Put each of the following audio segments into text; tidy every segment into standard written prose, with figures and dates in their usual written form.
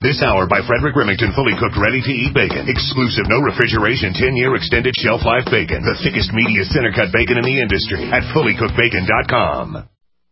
This hour by Frederick Remington, fully cooked, ready-to-eat bacon. Exclusive, no refrigeration, 10-year extended shelf life bacon. The thickest, meatiest center-cut bacon in the industry at fullycookedbacon.com.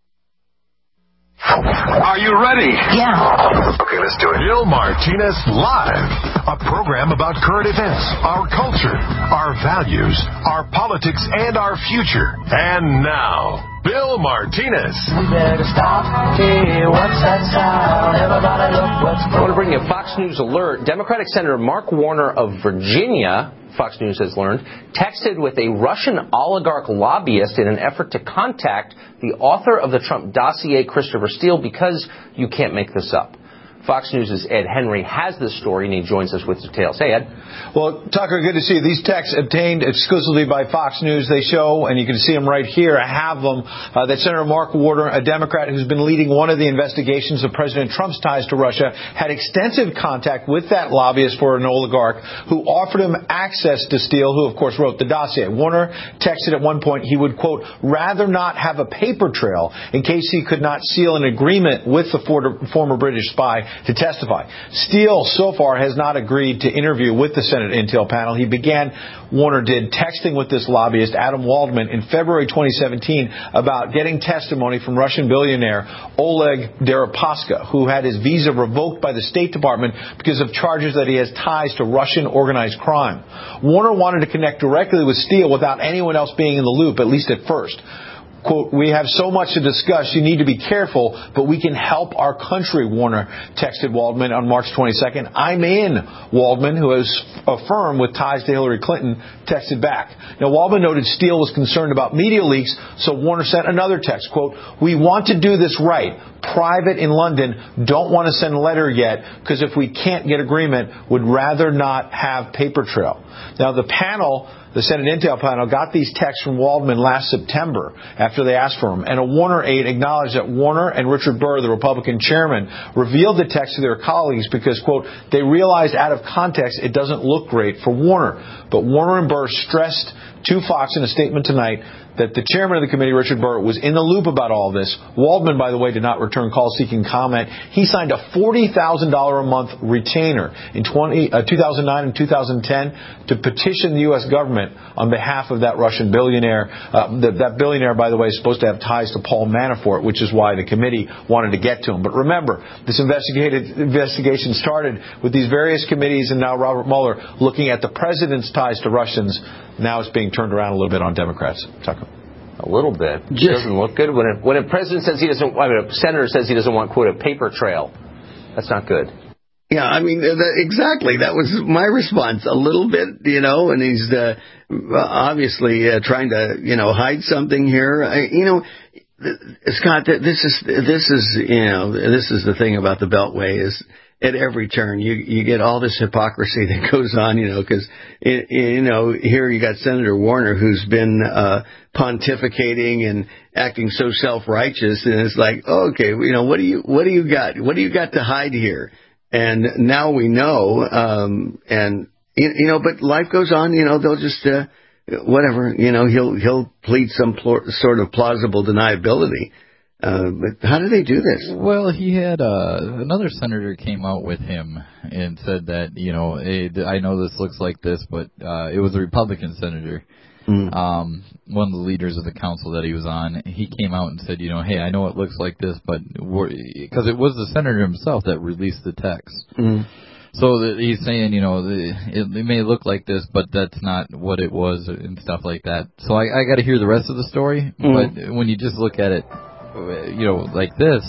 Are you ready? Yeah. Okay, let's do it. Bill Martinez Live, a program about current events, our culture, our values, our politics, and our future. And now, Bill Martinez. We better stop. Hey, what's that sound? Everybody look what's going on. I want to bring you a Fox News alert. Democratic Senator Mark Warner of Virginia, Fox News has learned, texted with a Russian oligarch lobbyist in an effort to contact the author of the Trump dossier, Christopher Steele, because you can't make this up. Fox News' Ed Henry has this story, and he joins us with details. Hey, Ed. Well, Tucker, good to see you. These texts obtained exclusively by Fox News. They show, and you can see them right here, I have them, that Senator Mark Warner, a Democrat who's been leading one of the investigations of President Trump's ties to Russia, had extensive contact with that lobbyist for an oligarch who offered him access to Steele, who, of course, wrote the dossier. Warner texted at one point he would, quote, rather not have a paper trail in case he could not seal an agreement with the former British spy to testify. Steele, so far, has not agreed to interview with the Senate Intel panel. He began, Warner did, texting with this lobbyist, Adam Waldman, in February 2017 about getting testimony from Russian billionaire Oleg Deripaska, who had his visa revoked by the State Department because of charges that he has ties to Russian organized crime. Warner wanted to connect directly with Steele without anyone else being in the loop, at least at first. Quote, we have so much to discuss, you need to be careful, but we can help our country, Warner texted Waldman on March 22nd. I'm in, Waldman, who is a firm with ties to Hillary Clinton, texted back. Now, Waldman noted Steele was concerned about media leaks, so Warner sent another text, quote, we want to do this right. Private in London, don't want to send a letter yet, because if we can't get agreement, would rather not have paper trail. Now, the panel, the Senate Intel panel, got these texts from Waldman last September after they asked for them. And a Warner aide acknowledged that Warner and Richard Burr, the Republican chairman, revealed the text to their colleagues because, quote, they realized out of context it doesn't look great for Warner. But Warner and Burr stressed to Fox in a statement tonight that the chairman of the committee, Richard Burr, was in the loop about all this. Waldman, by the way, did not return calls seeking comment. He signed a $40,000 a month retainer in 2009 and 2010 to petition the U.S. government on behalf of that Russian billionaire. That billionaire, by the way, is supposed to have ties to Paul Manafort, which is why the committee wanted to get to him. But remember, this investigation started with these various committees and now Robert Mueller looking at the president's ties to Russians. Now it's being turned around a little bit on Democrats. Tucker. A little bit. It doesn't look good. When a president says he doesn't, a senator says he doesn't want, quote, a paper trail, that's not good. Yeah, I mean, exactly. That was my response. A little bit, and he's obviously trying to, hide something here. Scott, this is the thing about the Beltway is at every turn you get all this hypocrisy that goes on, because here you got Senator Warner who's been pontificating and acting so self-righteous, and it's like, okay, what do you got? What do you got to hide here? And now we know, but life goes on. They'll just whatever. He'll plead some sort of plausible deniability. But how do they do this? Well, he had another senator came out with him and said that, I know this looks like this, but it was a Republican senator, one of the leaders of the council that he was on. He came out and said, hey, I know it looks like this, but because it was the senator himself that released the text. So that he's saying, it may look like this, but that's not what it was and stuff like that. So I got to hear the rest of the story. But when you just look at it, like this.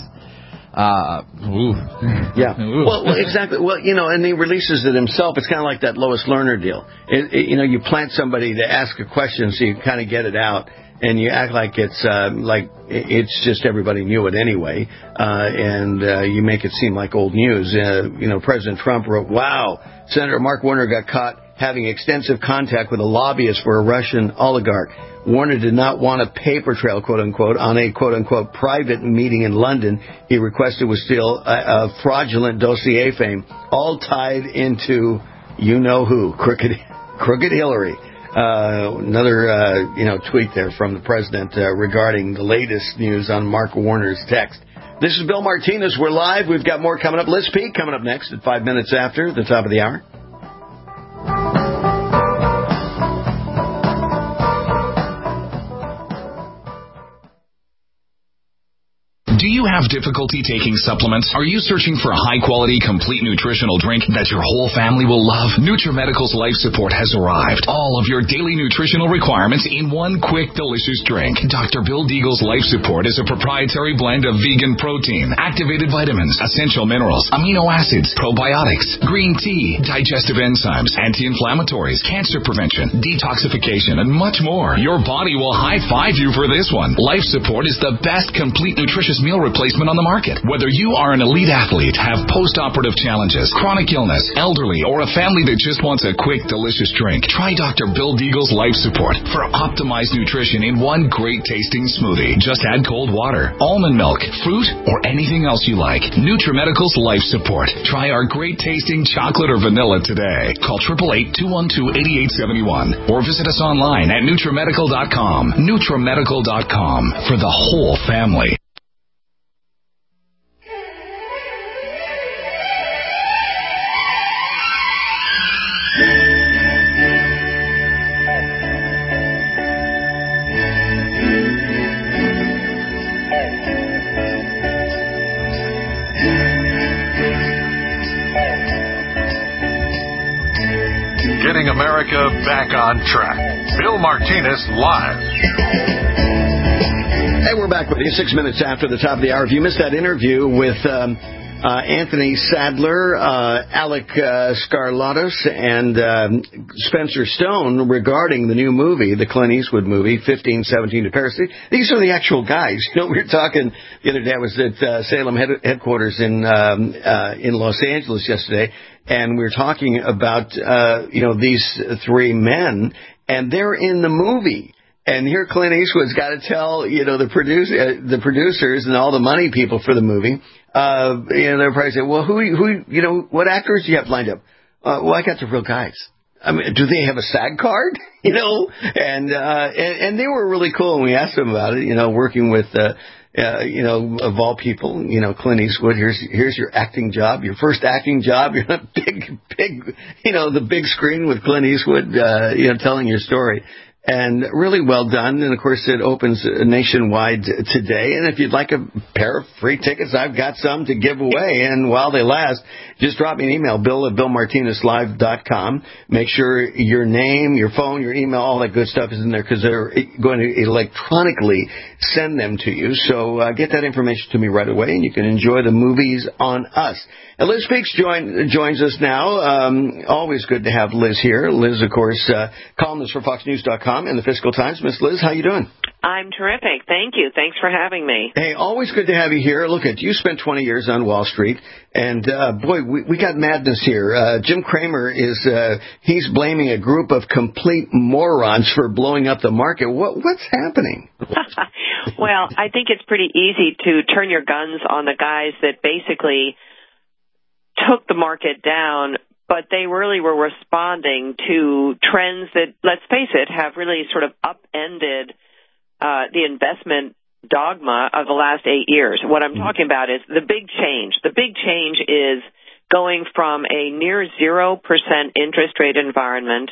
Yeah. Well, exactly. Well, and he releases it himself. It's kind of like that Lois Lerner deal. You plant somebody to ask a question so you kind of get it out, and you act like it's just everybody knew it anyway, and you make it seem like old news. President Trump wrote, "Wow, Senator Mark Warner got caught having extensive contact with a lobbyist for a Russian oligarch. Warner did not want a paper trail, quote-unquote, on a, quote-unquote, private meeting in London he requested was still a fraudulent dossier fame, all tied into you-know-who, Crooked Hillary." Another tweet there from the president regarding the latest news on Mark Warner's text. This is Bill Martinez. We're live. We've got more coming up. Liz Peek coming up next at 5 minutes after the top of the hour. Do you have difficulty taking supplements? Are you searching for a high-quality, complete nutritional drink that your whole family will love? NutriMedical's Life Support has arrived. All of your daily nutritional requirements in one quick, delicious drink. Dr. Bill Deagle's Life Support is a proprietary blend of vegan protein, activated vitamins, essential minerals, amino acids, probiotics, green tea, digestive enzymes, anti-inflammatories, cancer prevention, detoxification, and much more. Your body will high-five you for this one. Life Support is the best complete nutritious meal replacement on the market. Whether you are an elite athlete, have post-operative challenges, chronic illness, elderly, or a family that just wants a quick, delicious drink, try Dr. Bill Deagle's Life Support for optimized nutrition in one great-tasting smoothie. Just add cold water, almond milk, fruit, or anything else you like. NutriMedical's Life Support. Try our great-tasting chocolate or vanilla today. Call 888-212-8871 or visit us online at NutriMedical.com. NutriMedical.com for the whole family. Getting America back on track. Bill Martinez live. Hey, we're back with you 6 minutes after the top of the hour. If you missed that interview with Anthony Sadler, Alec Skarlatos, and Spencer Stone regarding the new movie, the Clint Eastwood movie, 1517 to Paris. These are the actual guys. You know, we were talking the other day. I was at Salem headquarters in Los Angeles yesterday, and we were talking about these three men, and they're in the movie. And here Clint Eastwood's got to tell, the producers and all the money people for the movie, they're probably saying, well, what actors do you have lined up? Well, I got the real guys. I mean, do they have a SAG card? And they were really cool when we asked them about it, working with, of all people, Clint Eastwood, here's your acting job, your first acting job. You're on a big, the big screen with Clint Eastwood, telling your story. And really well done. And, of course, it opens nationwide today. And if you'd like a pair of free tickets, I've got some to give away. And while they last, just drop me an email, bill@billmartinezlive.com. Make sure your name, your phone, your email, all that good stuff is in there because they're going to electronically send them to you. So get that information to me right away, and you can enjoy the movies on us. And Liz Peek joins us now. Always good to have Liz here. Liz, of course, columnist for FoxNews.com and the Fiscal Times. Miss Liz, how you doing? I'm terrific. Thank you. Thanks for having me. Hey, always good to have you here. Look, you spent 20 years on Wall Street, and boy, we got madness here. Jim Cramer he's blaming a group of complete morons for blowing up the market. What's happening? Well, I think it's pretty easy to turn your guns on the guys that basically took the market down, but they really were responding to trends that, let's face it, have really sort of upended the investment dogma of the last 8 years. What I'm talking about is the big change. The big change is going from a near 0% interest rate environment,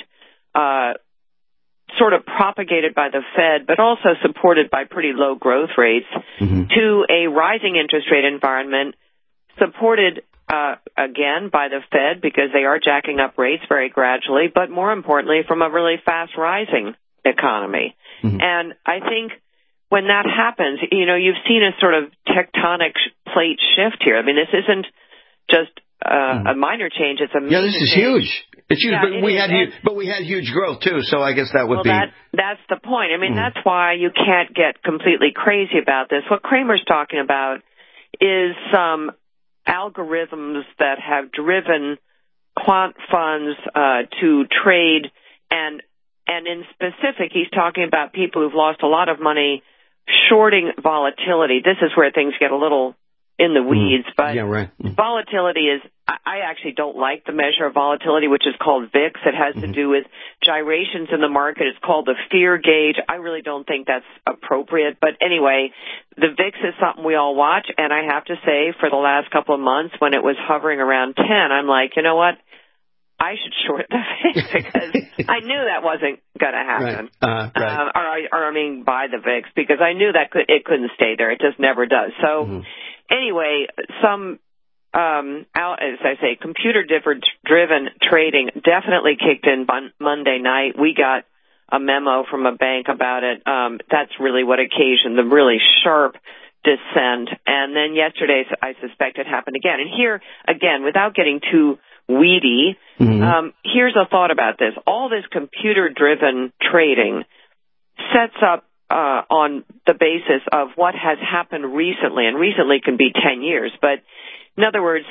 sort of propagated by the Fed, but also supported by pretty low growth rates, to a rising interest rate environment supported again by the Fed because they are jacking up rates very gradually, but more importantly from a really fast rising economy. And I think when that happens, you've seen a sort of tectonic plate shift here. I mean, this isn't just a minor change; it's a major this is change. huge. It's huge, but we had huge growth too. So I guess that would be that's the point. I mean, that's why you can't get completely crazy about this. What Cramer's talking about is some algorithms that have driven quant funds to trade, and in specific, he's talking about people who've lost a lot of money shorting volatility. This is where things get a little in the weeds, but yeah, right. volatility is, I actually don't like the measure of volatility, which is called VIX. It has to do with gyrations in the market. It's called the fear gauge. I really don't think that's appropriate. But anyway, the VIX is something we all watch. And I have to say, for the last couple of months, when it was hovering around 10, I'm like, you know what? I should short the VIX because I knew that wasn't going to happen. Right. Or I mean, buy the VIX because I knew that it couldn't stay there. It just never does. So anyway, some, as I say, computer-driven trading definitely kicked in Monday night. We got a memo from a bank about it. That's really what occasioned the really sharp descent. And then yesterday, I suspect it happened again. And here, again, without getting too weedy, here's a thought about this. All this computer-driven trading sets up on the basis of what has happened recently, and recently can be 10 years. But in other words,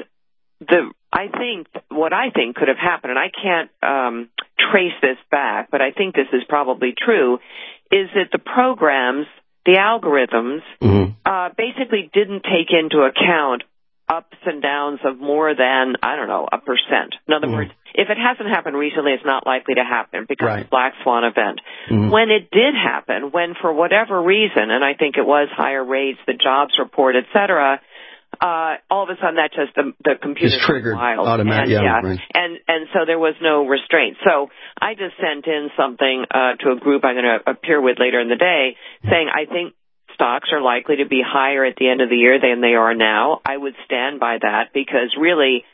what I think could have happened, and I can't trace this back, but I think this is probably true, is that the programs, the algorithms, basically didn't take into account ups and downs of more than, I don't know, 1%. In other words, if it hasn't happened recently, it's not likely to happen because it's a black swan event. When it did happen, when for whatever reason, and I think it was higher rates, the jobs report, et cetera, all of a sudden that just the computer just triggered wild. automatically. And so there was no restraint. So I just sent in something to a group I'm going to appear with later in the day saying I think stocks are likely to be higher at the end of the year than they are now. I would stand by that because really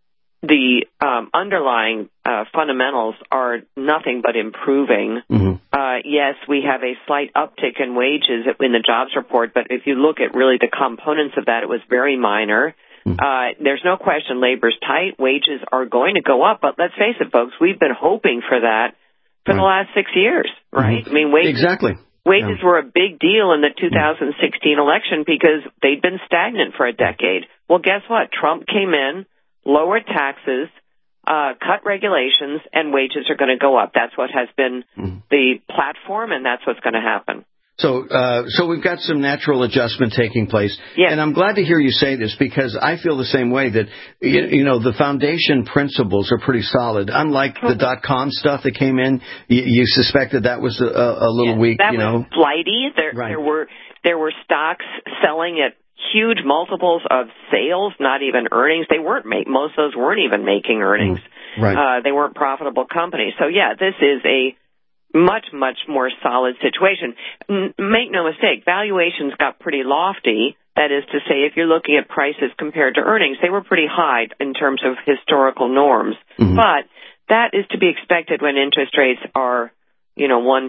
the underlying fundamentals are nothing but improving. Yes, we have a slight uptick in wages in the jobs report, but if you look at really the components of that, it was very minor. There's no question labor's tight. Wages are going to go up, but let's face it, folks, we've been hoping for that for the last 6 years, right? I mean, wages were a big deal in the 2016 election because they'd been stagnant for a decade. Well, guess what? Trump came in, lowered taxes, cut regulations, and wages are going to go up. That's what has been the platform, and that's what's going to happen. So we've got some natural adjustment taking place. Yes. And I'm glad to hear you say this because I feel the same way that, the foundation principles are pretty solid. Unlike the .com stuff that came in, you suspected that was a little weak, that was flighty. There were stocks selling at huge multiples of sales, not even earnings. They weren't most of those weren't even making earnings. They weren't profitable companies. So this is a much, much more solid situation. Make no mistake, valuations got pretty lofty. That is to say, if you're looking at prices compared to earnings, they were pretty high in terms of historical norms. But that is to be expected when interest rates are, 1%,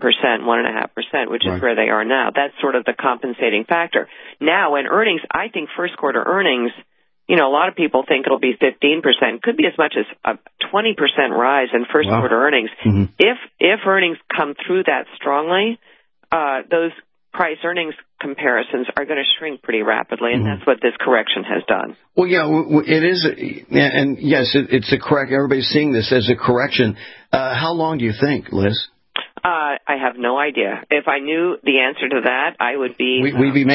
1.5%, which is where they are now. That's sort of the compensating factor. Now, when earnings, I think first quarter earnings, a lot of people think it'll be 15%, could be as much as a 20% rise in first quarter earnings. If earnings come through that strongly, those price earnings comparisons are going to shrink pretty rapidly, and that's what this correction has done. Well, it is, and yes, it's a correct. Everybody's seeing this as a correction. How long do you think, Liz? I have no idea. If I knew the answer to that, I would be. We'd be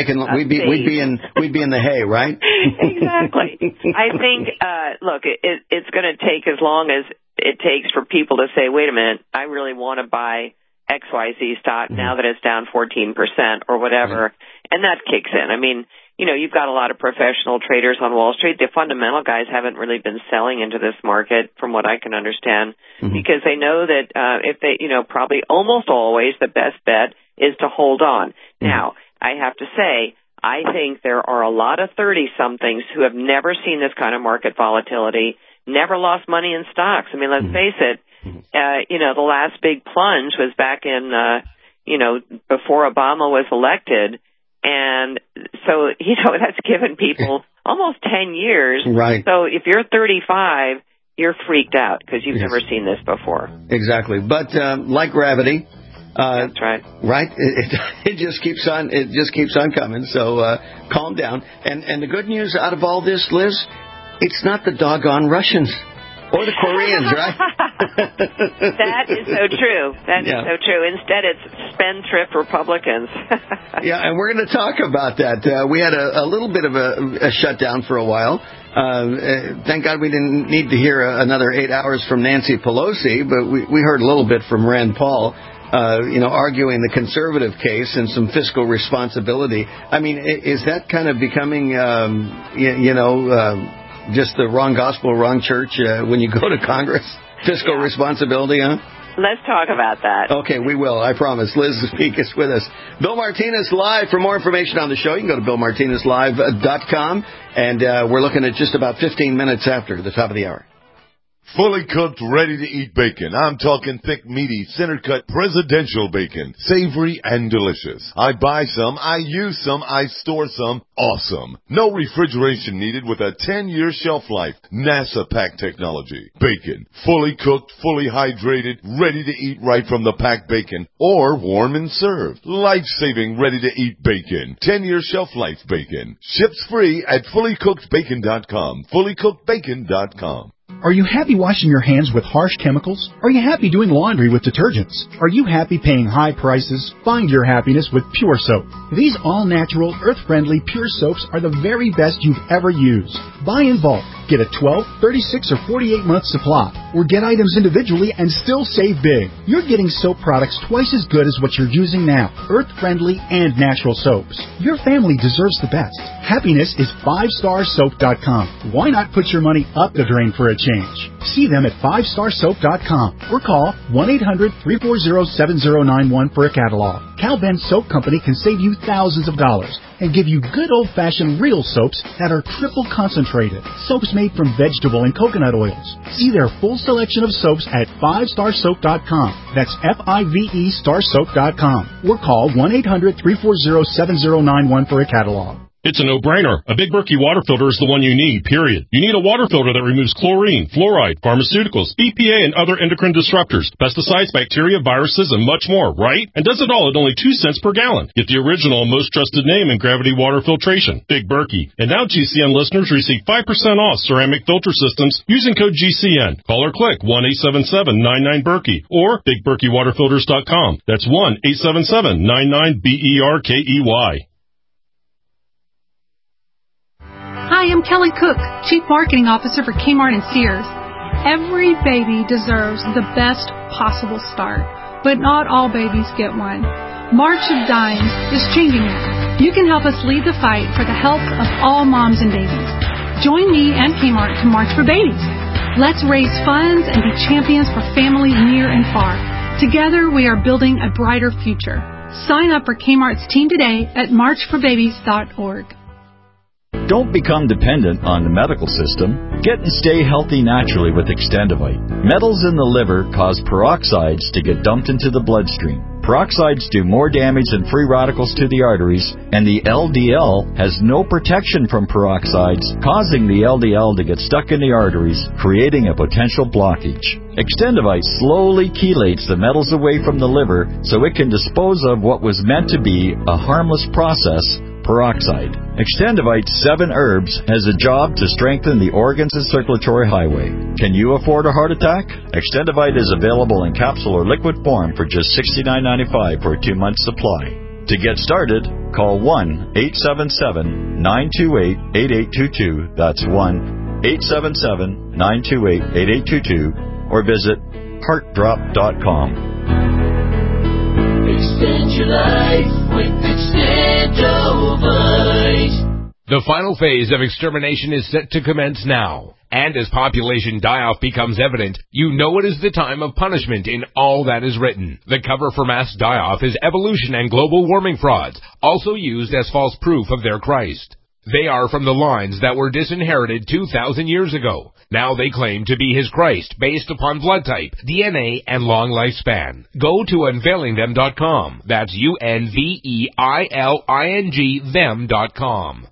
in the hay, right? Exactly. I think. Look, it's going to take as long as it takes for people to say, "Wait a minute, I really want to buy XYZ stock now that it's down 14% or whatever," and that kicks in. I mean, you've got a lot of professional traders on Wall Street. The fundamental guys haven't really been selling into this market, from what I can understand, because they know that if they, probably almost always the best bet is to hold on. Now, I have to say, I think there are a lot of 30-somethings who have never seen this kind of market volatility, never lost money in stocks. I mean, let's face it, the last big plunge was back in, before Obama was elected. And so, that's given people almost 10 years. Right. So if you're 35, you're freaked out because you've never seen this before. Exactly. But like gravity, that's right. Right. It just keeps on. It just keeps on coming. So calm down. And the good news out of all this, Liz, it's not the doggone Russians or the Koreans, right? That is so true. That is so true. Instead, it's spendthrift Republicans. Yeah, and we're going to talk about that. We had a little bit of a shutdown for a while. Thank God we didn't need to hear another 8 hours from Nancy Pelosi, but we heard a little bit from Rand Paul, arguing the conservative case and some fiscal responsibility. I mean, is that kind of becoming, just the wrong gospel, wrong church when you go to Congress? Fiscal responsibility, huh? Let's talk about that. Okay, we will. I promise. Liz Peek is with us. Bill Martinez Live. For more information on the show, you can go to BillMartinezLive.com. And we're looking at just about 15 minutes after the top of the hour. Fully cooked, ready-to-eat bacon. I'm talking thick, meaty, center-cut presidential bacon. Savory and delicious. I buy some, I use some, I store some. Awesome. No refrigeration needed with a 10-year shelf life. NASA pack technology. Bacon. Fully cooked, fully hydrated, ready to eat right from the packed bacon. Or warm and served. Life-saving, ready-to-eat bacon. 10-year shelf life bacon. Ships free at fullycookedbacon.com. Fullycookedbacon.com. Are you happy washing your hands with harsh chemicals? Are you happy doing laundry with detergents? Are you happy paying high prices? Find your happiness with Pure Soap. These all-natural, earth-friendly Pure Soaps are the very best you've ever used. Buy in bulk. Get a 12, 36, or 48-month supply. Or get items individually and still save big. You're getting soap products twice as good as what you're using now. Earth-friendly and natural soaps. Your family deserves the best. Happiness is 5starsoap.com. Why not put your money up the drain for a change? See them at 5starsoap.com or call 1-800-340-7091 for a catalog. Cal Ben Soap Company can save you thousands of dollars and give you good old-fashioned real soaps that are triple concentrated. Soaps made from vegetable and coconut oils. See their full selection of soaps at 5starsoap.com. That's F-I-V-E starsoap.com. Or call 1-800-340-7091 for a catalog. It's a no-brainer. A Big Berkey water filter is the one you need, period. You need a water filter that removes chlorine, fluoride, pharmaceuticals, BPA, and other endocrine disruptors, pesticides, bacteria, viruses, and much more, right? And does it all at only 2 cents per gallon. Get the original and most trusted name in gravity water filtration, Big Berkey. And now GCN listeners receive 5% off ceramic filter systems using code GCN. Call or click 1-877-99-BERKEY or BigBerkeyWaterFilters.com. That's 1-877-99-BERKEY. Hi, I'm Kelly Cook, Chief Marketing Officer for Kmart and Sears. Every baby deserves the best possible start, but not all babies get one. March of Dimes is changing that. You can help us lead the fight for the health of all moms and babies. Join me and Kmart to March for Babies. Let's raise funds and be champions for families near and far. Together, we are building a brighter future. Sign up for Kmart's team today at marchforbabies.org. Don't become dependent on the medical system. Get and stay healthy naturally with Extendivite. Metals in the liver cause peroxides to get dumped into the bloodstream. Peroxides do more damage than free radicals to the arteries, and the LDL has no protection from peroxides, causing the LDL to get stuck in the arteries, creating a potential blockage. Extendivite slowly chelates the metals away from the liver so it can dispose of what was meant to be a harmless process, peroxide. Extendivite 7 herbs has a job to strengthen the organs and circulatory highway. Can you afford a heart attack? Extendivite is available in capsule or liquid form for just $69.95 for a 2-month supply. To get started, call 1-877-928-8822. That's 1-877-928-8822 or visit heartdrop.com. Extend your life with Extendovite. The final phase of extermination is set to commence now. And as population die-off becomes evident, you know it is the time of punishment in all that is written. The cover for mass die-off is evolution and global warming frauds, also used as false proof of their Christ. They are from the lines that were disinherited 2,000 years ago. Now they claim to be his Christ based upon blood type, DNA, and long lifespan. Go to unveilingthem.com. That's UNVEILING them.com.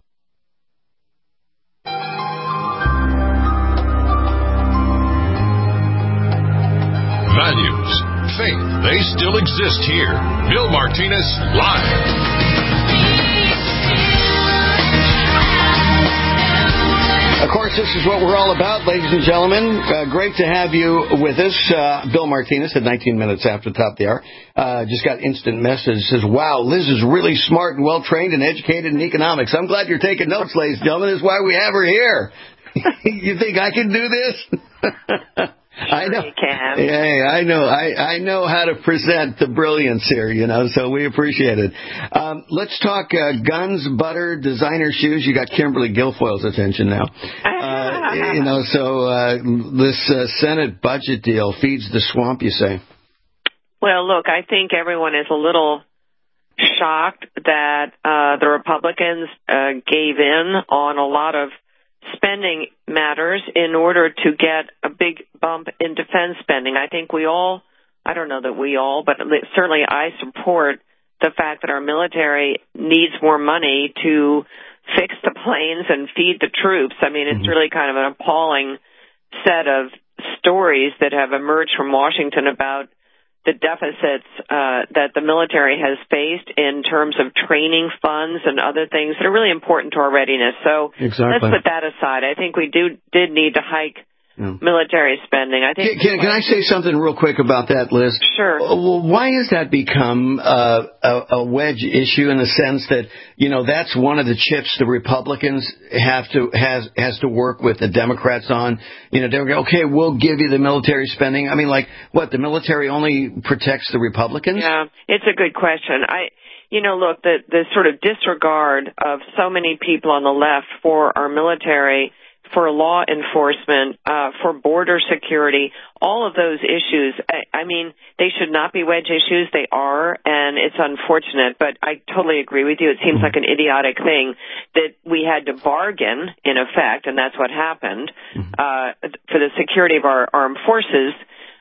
Values, faith, they still exist here. Bill Martinez Live. Of course, this is what we're all about, ladies and gentlemen. Great to have you with us. Bill Martinez at 19 minutes after the top of the hour. Just got instant message. Says, wow, Liz is really smart and well-trained and educated in economics. I'm glad you're taking notes, ladies and gentlemen. That's why we have her here. You think I can do this? I know. You can. Yeah, I know. I know how to present the brilliance here, so we appreciate it. Let's talk guns, butter, designer shoes. You got Kimberly Guilfoyle's attention now. This Senate budget deal feeds the swamp, you say? Well, look, I think everyone is a little shocked that the Republicans gave in on a lot of spending matters in order to get a big bump in defense spending. I think I don't know that we all, but certainly I support the fact that our military needs more money to fix the planes and feed the troops. I mean, it's really kind of an appalling set of stories that have emerged from Washington about the deficits that the military has faced in terms of training funds and other things that are really important to our readiness. So Let's put that aside. I think we did need to hike military spending. I think. Can I say something real quick about that, Liz? Sure. Well, why has that become a wedge issue in the sense that that's one of the chips the Republicans has to work with the Democrats on? They go, okay, we'll give you the military spending. I mean, the military only protects the Republicans? Yeah, it's a good question. Look, the sort of disregard of so many people on the left for our military, for law enforcement, for border security, all of those issues, I mean, they should not be wedge issues. They are, and it's unfortunate, but I totally agree with you. It seems like an idiotic thing that we had to bargain, in effect, and that's what happened, for the security of our armed forces,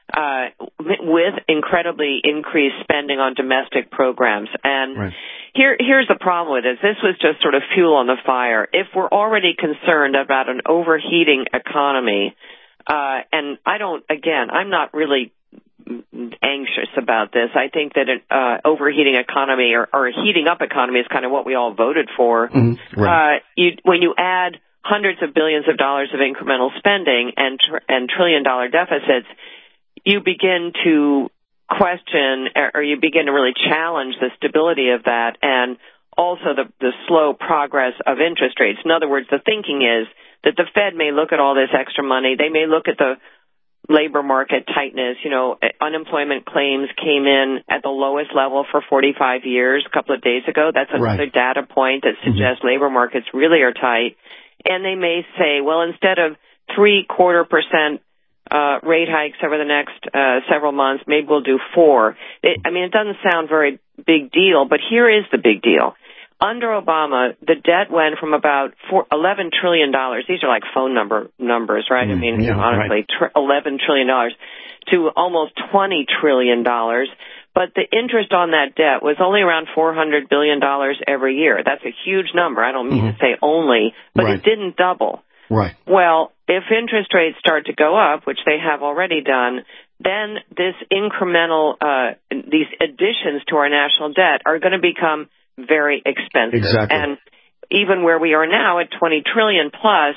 with incredibly increased spending on domestic programs. And here's the problem with it. This was just sort of fuel on the fire. If we're already concerned about an overheating economy, and I'm not really anxious about this. I think that an overheating economy or a heating up economy is kind of what we all voted for. When you add hundreds of billions of dollars of incremental spending and trillion-dollar deficits, you begin to question, or you begin to really challenge the stability of that, and also the slow progress of interest rates. In other words, the thinking is that the Fed may look at all this extra money. They may look at the labor market tightness. Unemployment claims came in at the lowest level for 45 years a couple of days ago. That's another data point that suggests labor markets really are tight. And they may say, well, instead of 0.75% rate hikes over the next several months, maybe we'll do 4. It doesn't sound very big deal, but here is the big deal. Under Obama, the debt went from about $11 trillion. These are like phone numbers, right? $11 trillion to almost $20 trillion. But the interest on that debt was only around $400 billion every year. That's a huge number. I don't mean to say only, but it didn't double. Right. Well, if interest rates start to go up, which they have already done, then this incremental, these additions to our national debt are going to become very expensive. Exactly. And even where we are now at 20 trillion plus,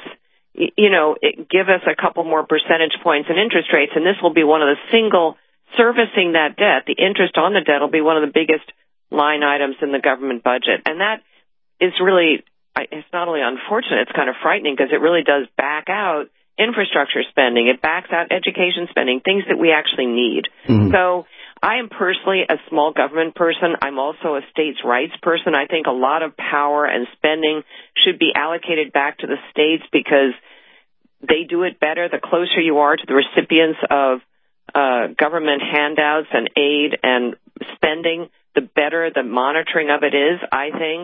give us a couple more percentage points in interest rates, and this will be one of the single servicing that debt. The interest on the debt will be one of the biggest line items in the government budget. And that is really, it's not only unfortunate, it's kind of frightening because it really does back out infrastructure spending. It backs out education spending, things that we actually need. So I am personally a small government person. I'm also a states' rights person. I think a lot of power and spending should be allocated back to the states because they do it better. The closer you are to the recipients of government handouts and aid and spending, the better the monitoring of it is, I think.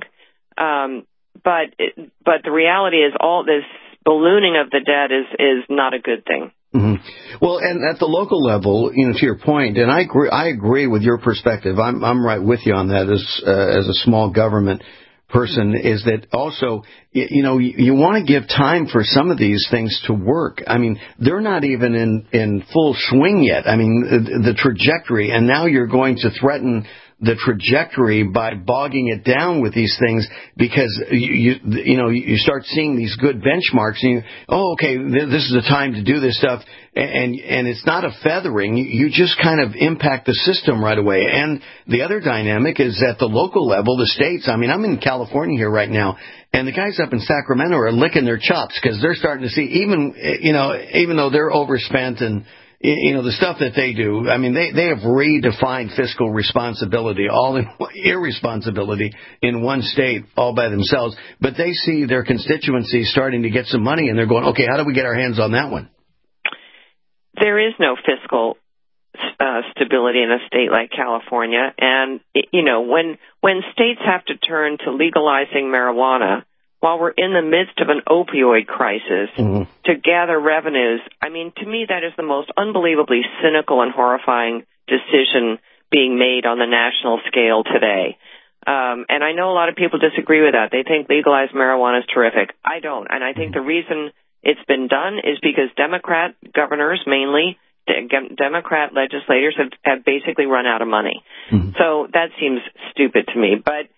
But the reality is all this ballooning of the debt is not a good thing. Well, and at the local level, to your point, and I agree with your perspective. I'm right with you on that as a small government person, is that also, you want to give time for some of these things to work. I mean, they're not even in full swing yet. I mean, the trajectory, and now you're going to threaten the trajectory by bogging it down with these things, because you start seeing these good benchmarks and this is the time to do this stuff, and it's not a feathering. You just kind of impact the system right away. And the other dynamic is at the local level, the states. I mean, I'm in California here right now, and the guys up in Sacramento are licking their chops because they're starting to see, even though they're overspent and the stuff that they do. I mean, they have redefined fiscal responsibility, irresponsibility in one state all by themselves. But they see their constituency starting to get some money, and they're going, okay, how do we get our hands on that one? There is no fiscal stability in a state like California. And, when states have to turn to legalizing marijuana while we're in the midst of an opioid crisis to gather revenues, I mean, to me, that is the most unbelievably cynical and horrifying decision being made on the national scale today. And I know a lot of people disagree with that. They think legalized marijuana is terrific. I don't. And I think the reason it's been done is because Democrat governors, mainly Democrat legislators, have basically run out of money. So that seems stupid to me. But,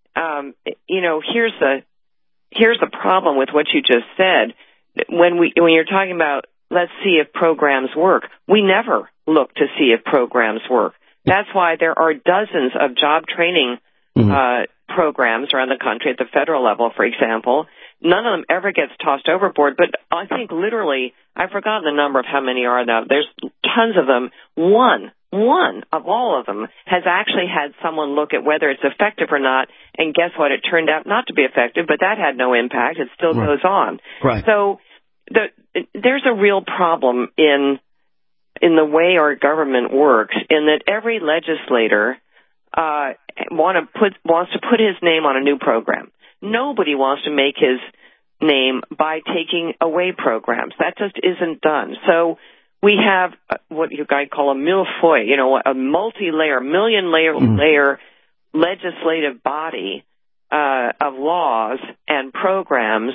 here's the problem with what you just said. When you're talking about, let's see if programs work, we never look to see if programs work. That's why there are dozens of job training programs around the country at the federal level, for example. None of them ever gets tossed overboard, but I think literally, I've forgotten the number of how many are now. There's tons of them. One of all of them has actually had someone look at whether it's effective or not, and guess what? It turned out not to be effective, but that had no impact. It still goes on. Right. So there's a real problem in the way our government works, in that every legislator wants to put his name on a new program. Nobody wants to make his name by taking away programs. That just isn't done. So we have what you guys call a millefeuille, a multi-layer, million-layer legislative body of laws and programs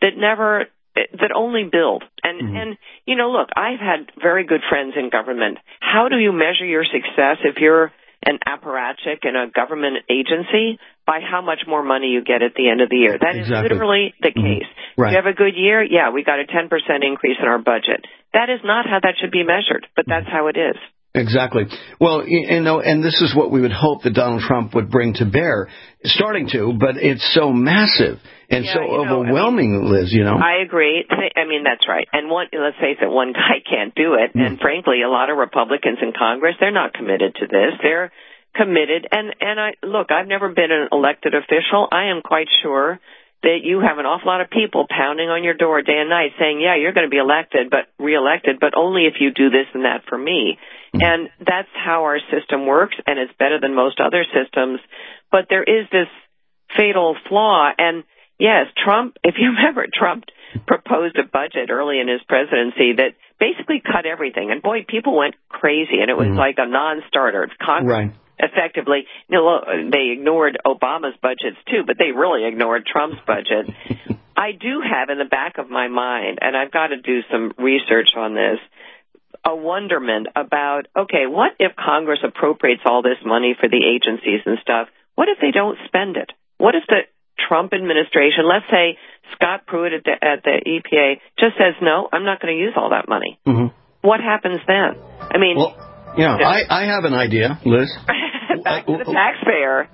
that only build. And look, I've had very good friends in government. How do you measure your success if you're an apparatchik in a government agency? By how much more money you get at the end of the year. That is literally the case. Right. You have a good year? Yeah, we got a 10% increase in our budget. That is not how that should be measured, but that's how it is. Exactly. Well, and this is what we would hope that Donald Trump would bring to bear, starting to, but it's so massive and so overwhelming, Liz, I agree. I mean, that's right. And let's face it, one guy can't do it. And frankly, a lot of Republicans in Congress, they're not committed to this. They're committed. And I've never been an elected official. I am quite sure that you have an awful lot of people pounding on your door day and night saying, yeah, you're going to be reelected, but only if you do this and that for me. And that's how our system works, and it's better than most other systems. But there is this fatal flaw. And yes, Trump, if you remember, Trump proposed a budget early in his presidency that basically cut everything. And boy, people went crazy, and it was like a non-starter. Congress effectively, they ignored Obama's budgets too, but they really ignored Trump's budget. I do have in the back of my mind, and I've got to do some research on this, a wonderment about, okay, what if Congress appropriates all this money for the agencies and stuff? What if they don't spend it? What if the Trump administration, let's say Scott Pruitt at the EPA, just says, no, I'm not going to use all that money? What happens then? I mean... I have an idea, Liz. Back to the taxpayer.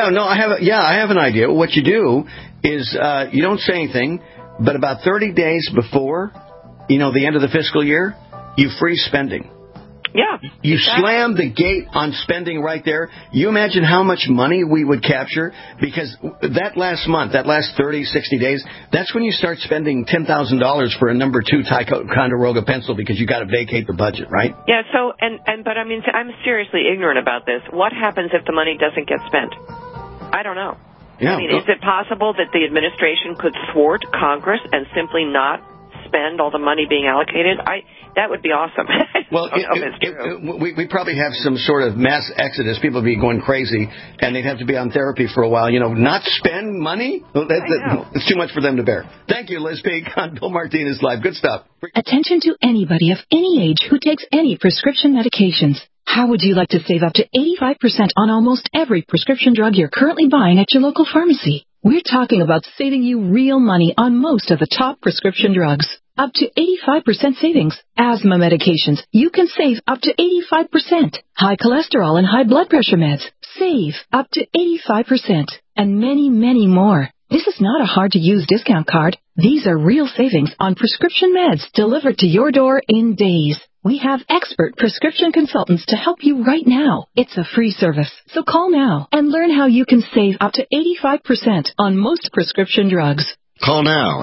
I have an idea. What you do is you don't say anything, but about 30 days before, the end of the fiscal year, you freeze spending. Yeah. You slam the gate on spending right there. You imagine how much money we would capture? Because that last month, that last 30, 60 days, that's when you start spending $10,000 for a number 2 Ticonderoga pencil because you got to vacate the budget, right? Yeah, so, but I mean, I'm seriously ignorant about this. What happens if the money doesn't get spent? I don't know. Yeah. I mean, is it possible that the administration could thwart Congress and simply not spend all the money being allocated? That would be awesome. Well, we probably have some sort of mass exodus. People would be going crazy, and they'd have to be on therapy for a while. Not spend money? It's too much for them to bear. Thank you, Liz Peek on Bill Martinez Live. Good stuff. Attention to anybody of any age who takes any prescription medications. How would you like to save up to 85% on almost every prescription drug you're currently buying at your local pharmacy? We're talking about saving you real money on most of the top prescription drugs. Up to 85% savings. Asthma medications, you can save up to 85%. High cholesterol and high blood pressure meds, save up to 85%. And many, many more. This is not a hard-to-use discount card. These are real savings on prescription meds delivered to your door in days. We have expert prescription consultants to help you right now. It's a free service, so call now and learn how you can save up to 85% on most prescription drugs. Call now,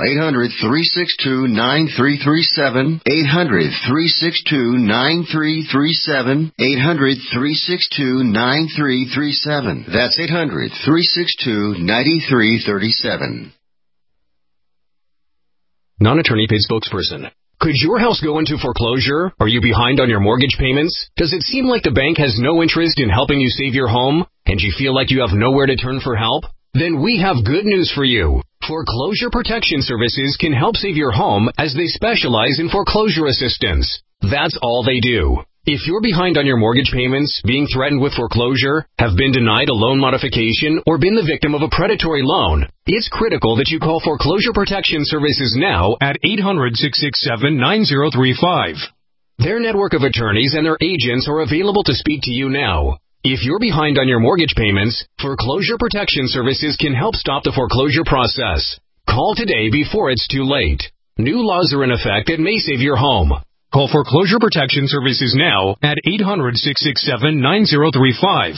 800-362-9337, 800-362-9337, 800-362-9337. That's 800-362-9337. Non-attorney paid spokesperson. Could your house go into foreclosure? Are you behind on your mortgage payments? Does it seem like the bank has no interest in helping you save your home, and you feel like you have nowhere to turn for help? Then we have good news for you. Foreclosure Protection Services can help save your home as they specialize in foreclosure assistance. That's all they do. If you're behind on your mortgage payments, being threatened with foreclosure, have been denied a loan modification, or been the victim of a predatory loan, it's critical that you call Foreclosure Protection Services now at 800-667-9035. Their network of attorneys and their agents are available to speak to you now. If you're behind on your mortgage payments, Foreclosure Protection Services can help stop the foreclosure process. Call today before it's too late. New laws are in effect that may save your home. Call Foreclosure Protection Services now at 800-667-9035.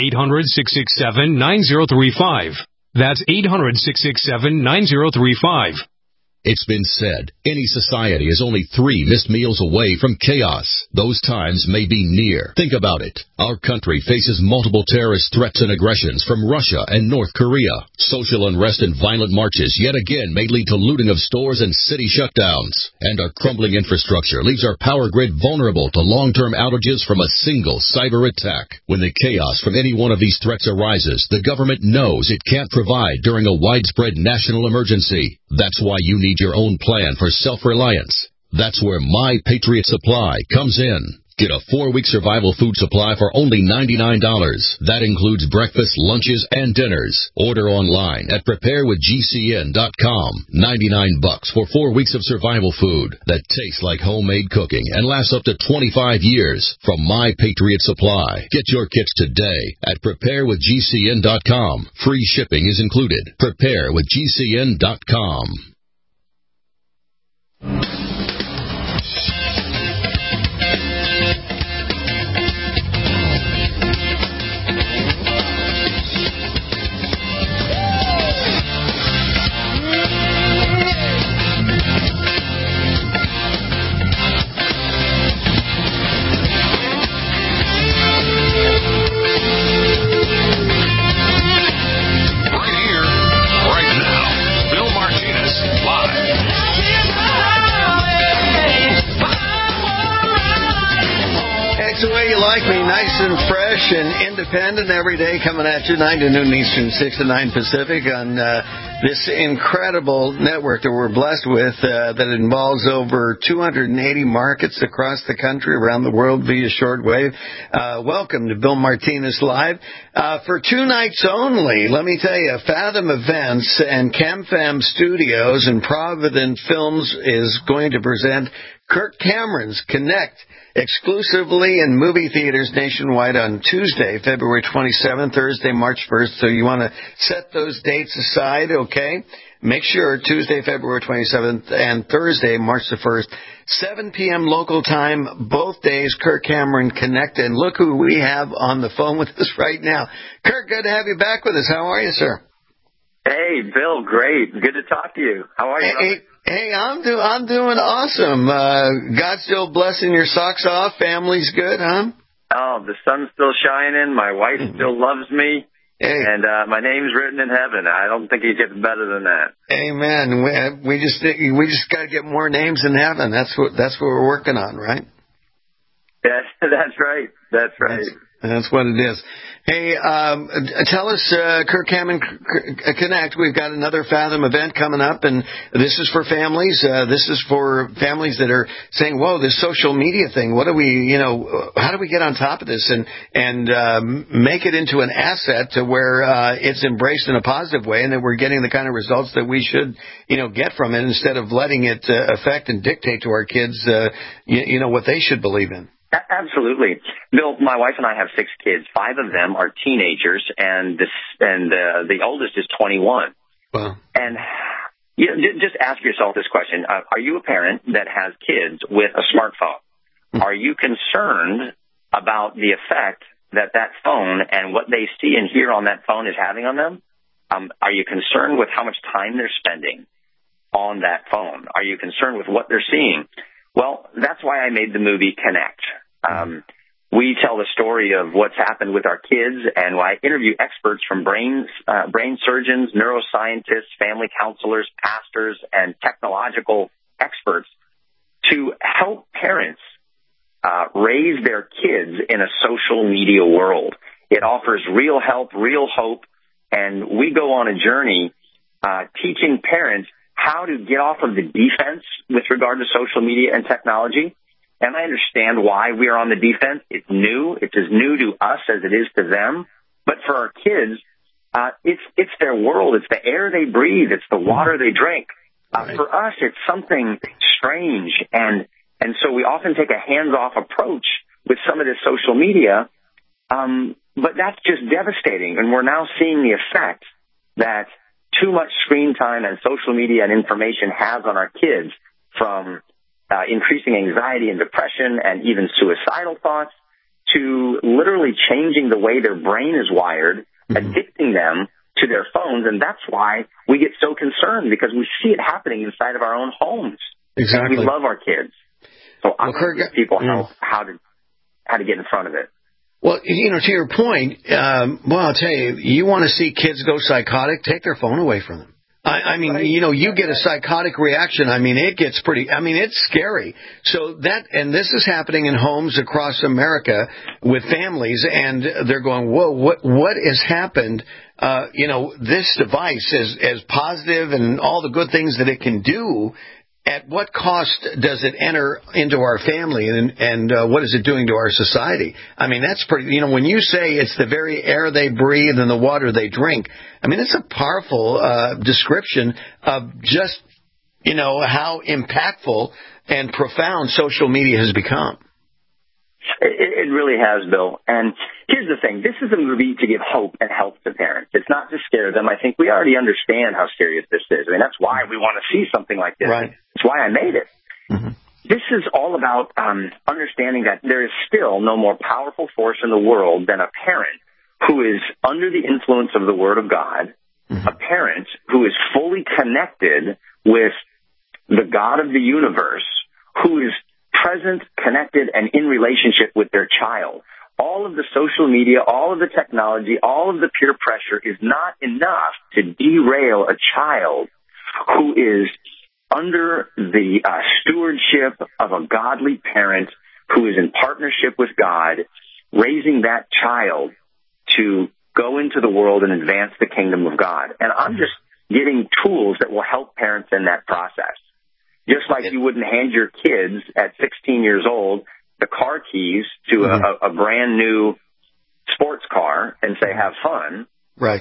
800-667-9035. That's 800-667-9035. It's been said, any society is only 3 missed meals away from chaos. Those times may be near. Think about it. Our country faces multiple terrorist threats and aggressions from Russia and North Korea. Social unrest and violent marches yet again may lead to looting of stores and city shutdowns. And our crumbling infrastructure leaves our power grid vulnerable to long-term outages from a single cyber attack. When the chaos from any one of these threats arises, the government knows it can't provide during a widespread national emergency. That's why you need your own plan for self-reliance. That's where My Patriot Supply comes in. Get a 4-week survival food supply for only $99. That includes breakfast, lunches, and dinners. Order online at preparewithgcn.com. $99 for 4 weeks of survival food that tastes like homemade cooking and lasts up to 25 years from My Patriot Supply. Get your kits today at preparewithgcn.com. Free shipping is included. Preparewithgcn.com. Like me, nice and fresh and independent every day, coming at you 9 to noon Eastern, 6 to 9 Pacific on this incredible network that we're blessed with that involves over 280 markets across the country, around the world via shortwave. Welcome to Bill Martinez Live. For 2 nights only, let me tell you, Fathom Events and CamFam Studios and Provident Films is going to present Kirk Cameron's Connect exclusively in movie theaters nationwide on Tuesday, February 27th, Thursday, March 1st. So you want to set those dates aside, okay? Make sure Tuesday, February 27th and Thursday, March the 1st, 7 p.m. local time, both days, Kirk Cameron Connect. And look who we have on the phone with us right now. Kirk, good to have you back with us. How are you, sir? Hey, Bill, great. Good to talk to you. How are you? Hey, I'm doing awesome. God still blessing your socks off. Family's good, huh? Oh, the sun's still shining. My wife still loves me. Hey. And my name's written in heaven. I don't think it gets better than that. Amen. We just got to get more names in heaven. That's what we're working on, right? Yeah, That's right. That's right. That's what it is. Hey, tell us, Kirk Cameron Connect, we've got another Fathom event coming up, and this is for families. This is for families that are saying, whoa, this social media thing, what do we, how do we get on top of this and make it into an asset to where it's embraced in a positive way and that we're getting the kind of results that we should, get from it instead of letting it affect and dictate to our kids, what they should believe in. Absolutely. Bill, my wife and I have 6 kids. 5 of them are teenagers, and the oldest is 21. Wow. And just ask yourself this question. Are you a parent that has kids with a smartphone? Are you concerned about the effect that phone and what they see and hear on that phone is having on them? Are you concerned with how much time they're spending on that phone? Are you concerned with what they're seeing? Well, that's why I made the movie Connect. We tell the story of what's happened with our kids, and I interview experts from brain surgeons, neuroscientists, family counselors, pastors, and technological experts to help parents raise their kids in a social media world. It offers real help, real hope, and we go on a journey teaching parents how to get off of the defense with regard to social media and technology. And I understand why we are on the defense. It's new. It's as new to us as it is to them. But for our kids, it's their world. It's the air they breathe. It's the water they drink. For us, it's something strange. And so we often take a hands-off approach with some of this social media. But that's just devastating. And we're now seeing the effect that too much screen time and social media and information has on our kids, from increasing anxiety and depression and even suicidal thoughts to literally changing the way their brain is wired, addicting them to their phones. And that's why we get so concerned, because we see it happening inside of our own homes. Exactly. And we love our kids. So I'm going to give people how to get in front of it. Well, to your point, I'll tell you, you want to see kids go psychotic, take their phone away from them. I mean, you get a psychotic reaction. I mean, it gets it's scary. So and this is happening in homes across America with families, and they're going, whoa, what has happened? This device is as positive and all the good things that it can do. At what cost does it enter into our family, and what is it doing to our society? I mean, that's pretty, when you say it's the very air they breathe and the water they drink, I mean, it's a powerful description of just, how impactful and profound social media has become. It really has, Bill. And here's the thing. This is a movie to give hope and help to parents. It's not to scare them. I think we already understand how serious this is. I mean, that's why we want to see something like this. Right. That's why I made it. Mm-hmm. This is all about understanding that there is still no more powerful force in the world than a parent who is under the influence of the Word of God, a parent who is fully connected with the God of the universe, who is present, connected, and in relationship with their child. All of the social media, all of the technology, all of the peer pressure is not enough to derail a child who is under the stewardship of a godly parent who is in partnership with God, raising that child to go into the world and advance the kingdom of God. And I'm just giving tools that will help parents in that process. Just like you wouldn't hand your kids at 16 years old the car keys to a brand new sports car and say, have fun. Right.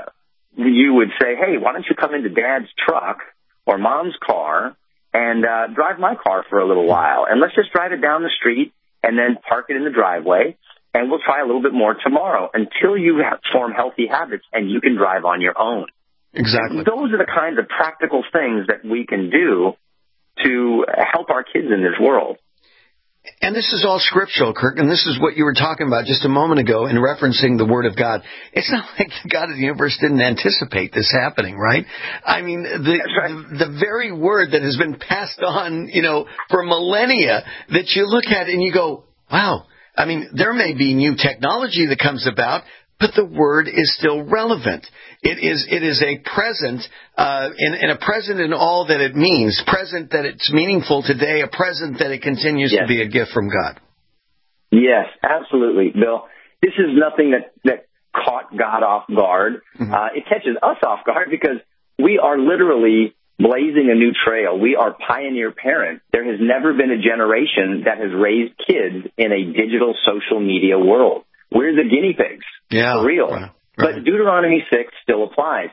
You would say, hey, why don't you come into Dad's truck or Mom's car and drive my car for a little while. And let's just drive it down the street and then park it in the driveway. And we'll try a little bit more tomorrow until you form healthy habits and you can drive on your own. Exactly. And those are the kinds of practical things that we can do to help our kids in this world. And this is all scriptural, Kirk, and this is what you were talking about just a moment ago in referencing the Word of God. It's not like the God of the universe didn't anticipate this happening, right? I mean, the very Word that has been passed on, for millennia, that you look at and you go, wow. I mean, there may be new technology that comes about, but the Word is still relevant. It is a present, in a present in all that it means, present that it's meaningful today, a present that it continues to be a gift from God. Yes, absolutely, Bill. This is nothing that caught God off guard. It catches us off guard because we are literally blazing a new trail. We are pioneer parents. There has never been a generation that has raised kids in a digital social media world. We're the guinea pigs, for real. Right. But Deuteronomy 6 still applies.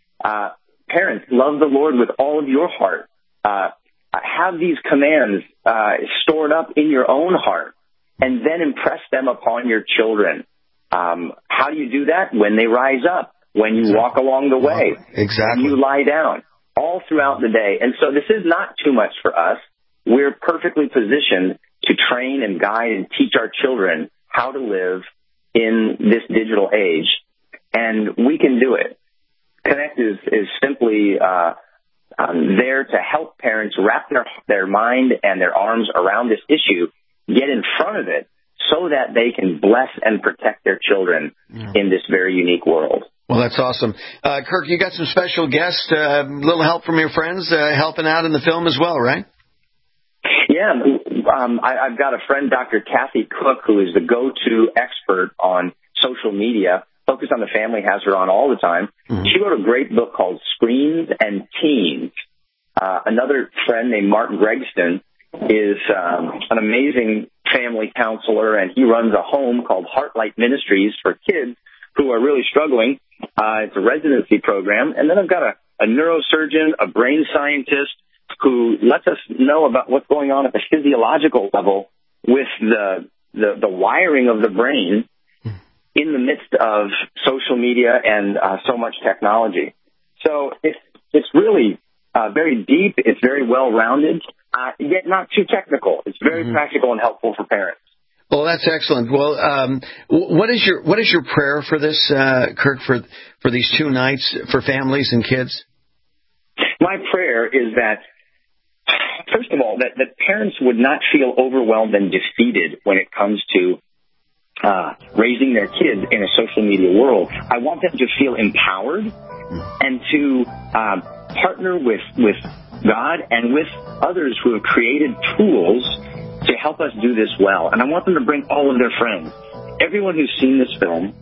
Parents, love the Lord with all of your heart. Have these commands stored up in your own heart, and then impress them upon your children. How do you do that? When they rise up, when you walk along the way, when you lie down, all throughout the day. And so this is not too much for us. We're perfectly positioned to train and guide and teach our children how to live in this digital age, and we can do it. Connect is simply there to help parents wrap their mind and their arms around this issue, get in front of it, so that they can bless and protect their children in this very unique world. Well, that's awesome. Kirk, you got some special guests, a little help from your friends helping out in the film as well, right? Yeah, I've got a friend, Dr. Kathy Cook, who is the go-to expert on social media. Focus on the Family has her on all the time. She wrote a great book called Screens and Teens. Another friend named Mark Gregston is an amazing family counselor, and he runs a home called Heartlight Ministries for kids who are really struggling. It's a residency program. And then I've got a neurosurgeon, a brain scientist, who lets us know about what's going on at the physiological level with the wiring of the brain in the midst of social media and so much technology. So it's really very deep. It's very well-rounded, yet not too technical. It's very practical and helpful for parents. Well, that's excellent. Well, what is your prayer for this, Kirk, for these 2 nights for families and kids? My prayer is that, first of all, that parents would not feel overwhelmed and defeated when it comes to raising their kids in a social media world. I want them to feel empowered and to partner with God and with others who have created tools to help us do this well. And I want them to bring all of their friends. Everyone who's seen this film,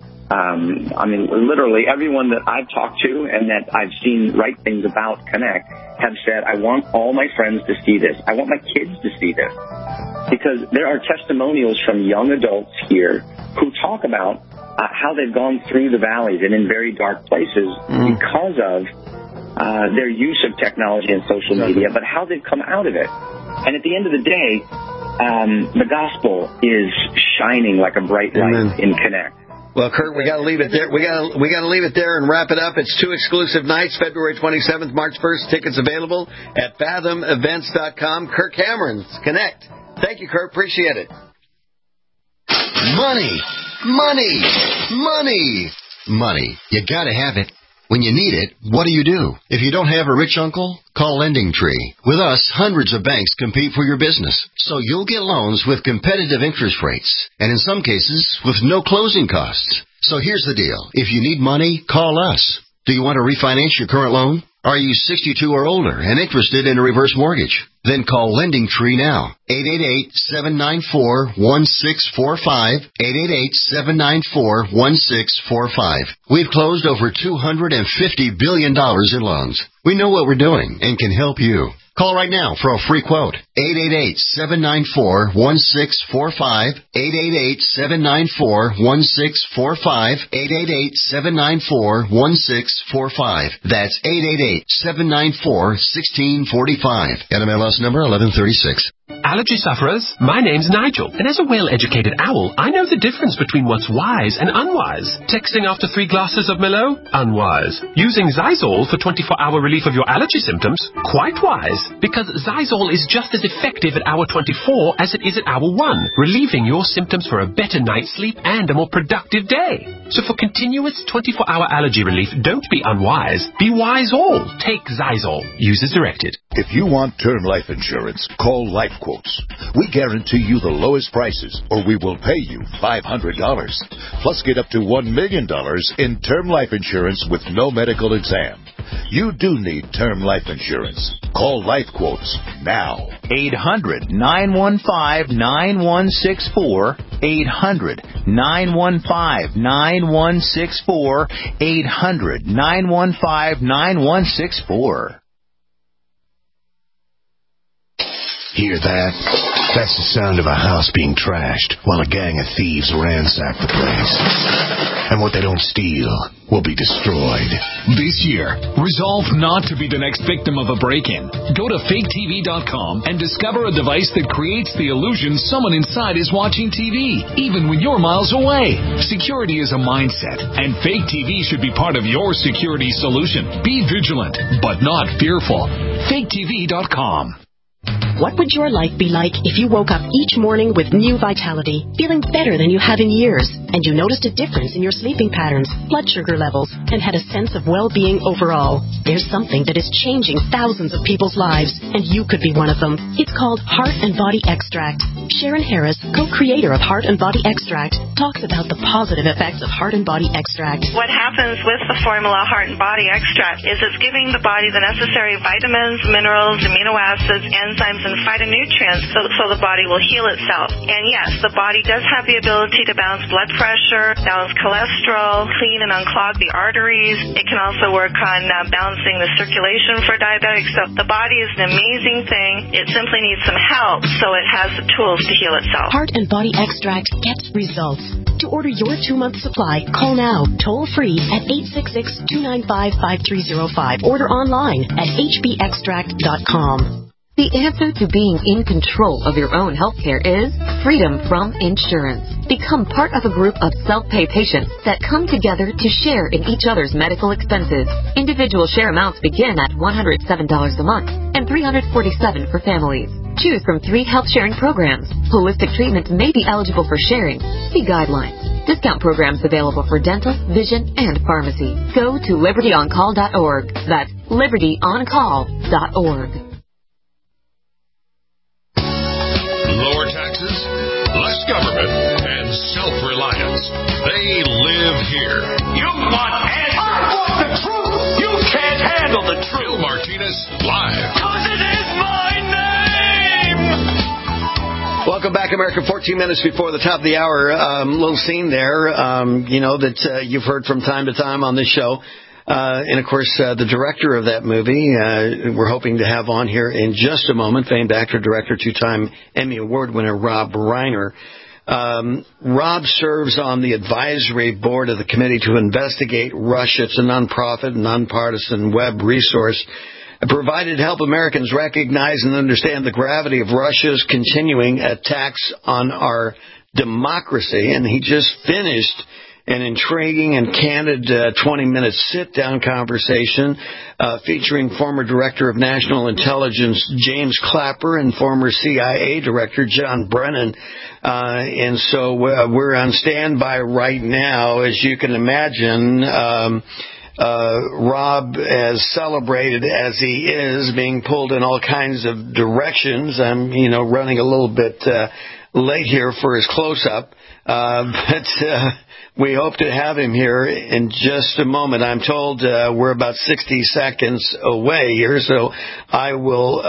literally everyone that I've talked to and that I've seen write things about Connect have said, I want all my friends to see this. I want my kids to see this. Because there are testimonials from young adults here who talk about how they've gone through the valleys and in very dark places because of their use of technology and social media, but how they've come out of it. And at the end of the day, the gospel is shining like a bright light in Connect. Well, Kurt, we got to leave it there. We got to leave it there and wrap it up. It's 2 exclusive nights, February 27th, March 1st. Tickets available at fathomevents.com. Kirk Cameron's Connect. Thank you, Kurt. Appreciate it. Money. You got to have it. When you need it, what do? If you don't have a rich uncle, call LendingTree. With us, hundreds of banks compete for your business, so you'll get loans with competitive interest rates, and in some cases, with no closing costs. So here's the deal. If you need money, call us. Do you want to refinance your current loan? Are you 62 or older and interested in a reverse mortgage? Then call LendingTree now. 888-794-1645. 888-794-1645. We've closed over $250 billion in loans. We know what we're doing and can help you. Call right now for a free quote. 888-794-1645. 888-794-1645. 888-794-1645. That's 888-794-1645. NMLS number 1136. Allergy sufferers, my name's Nigel, and as a well-educated owl, I know the difference between what's wise and unwise. Texting after 3 glasses of Merlot? Unwise. Using Zysol for 24-hour relief of your allergy symptoms? Quite wise, because Zysol is just as effective at hour 24 as it is at hour 1, relieving your symptoms for a better night's sleep and a more productive day. So for continuous 24-hour allergy relief, don't be unwise. Be wise all. Take Zysol. Use as directed. If you want term life insurance, call Life Quotes. We guarantee you the lowest prices, or we will pay you $500. Plus get up to $1 million in term life insurance with no medical exam. You do need term life insurance. Call Life Quotes now. 800-915-9164. 800-915-9164. 800-915-9164. Hear that? That's the sound of a house being trashed while a gang of thieves ransack the place. And what they don't steal will be destroyed. This year, resolve not to be the next victim of a break-in. Go to faketv.com and discover a device that creates the illusion someone inside is watching TV, even when you're miles away. Security is a mindset, and Fake TV should be part of your security solution. Be vigilant, but not fearful. faketv.com. What would your life be like if you woke up each morning with new vitality, feeling better than you have in years, and you noticed a difference in your sleeping patterns, blood sugar levels, and had a sense of well-being overall? There's something that is changing thousands of people's lives, and you could be one of them. It's called Heart and Body Extract. Sharon Harris, co-creator of Heart and Body Extract, talks about the positive effects of Heart and Body Extract. What happens with the formula Heart and Body Extract is it's giving the body the necessary vitamins, minerals, amino acids, enzymes, and phytonutrients so the body will heal itself. And yes, the body does have the ability to balance blood pressure, balance cholesterol, clean and unclog the arteries. It can also work on balancing the circulation for diabetics. So the body is an amazing thing. It simply needs some help so it has the tools to heal itself. Heart and Body Extract gets results. To order your 2-month supply, call now, toll-free at 866-295-5305. Order online at hbextract.com. The answer to being in control of your own healthcare is freedom from insurance. Become part of a group of self-pay patients that come together to share in each other's medical expenses. Individual share amounts begin at $107 a month and $347 for families. Choose from 3 health-sharing programs. Holistic treatments may be eligible for sharing. See guidelines. Discount programs available for dental, vision, and pharmacy. Go to libertyoncall.org. That's libertyoncall.org. Lower taxes, less government, and self-reliance. They live here. You want answers. I want the truth. You can't handle the truth. Bill Martinez, live. Because it is my name. Welcome back, America. 14 minutes before the top of the hour. Little scene there, that you've heard from time to time on this show. And, of course, the director of that movie, we're hoping to have on here in just a moment, famed actor, director, 2-time Emmy Award winner Rob Reiner. Rob serves on the advisory board of the Committee to Investigate Russia. It's a nonprofit, nonpartisan web resource provided to help Americans recognize and understand the gravity of Russia's continuing attacks on our democracy. And he just finished an intriguing and candid 20-minute sit-down conversation featuring former Director of National Intelligence James Clapper and former CIA Director John Brennan. And so we're on standby right now. As you can imagine, Rob, as celebrated as he is, being pulled in all kinds of directions. I'm, running a little bit late here for his close-up. But we hope to have him here in just a moment. I'm told we're about 60 seconds away here, so I will.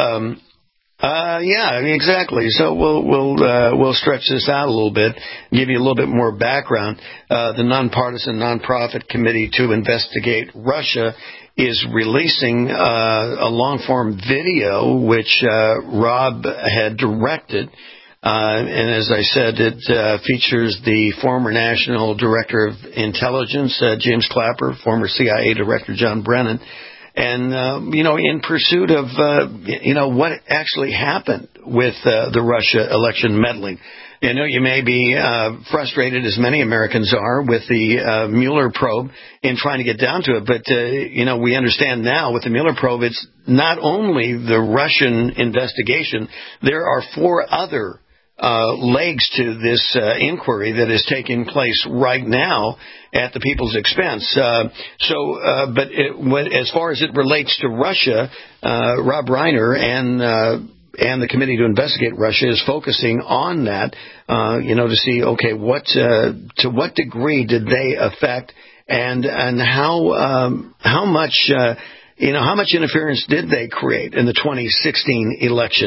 Exactly. So we'll stretch this out a little bit, give you a little bit more background. The nonpartisan nonprofit Committee to Investigate Russia is releasing a long-form video which Rob had directed. And as I said, it features the former National Director of Intelligence, James Clapper, former CIA Director John Brennan, and, in pursuit of, what actually happened with the Russia election meddling. You may be frustrated, as many Americans are, with the Mueller probe in trying to get down to it. But, we understand now with the Mueller probe, it's not only the Russian investigation. There are 4 other legs to this inquiry that is taking place right now at the people's expense. But as far as it relates to Russia, Rob Reiner and the Committee to Investigate Russia is focusing on that, to see, okay, to what degree did they affect and how much interference did they create in the 2016 election?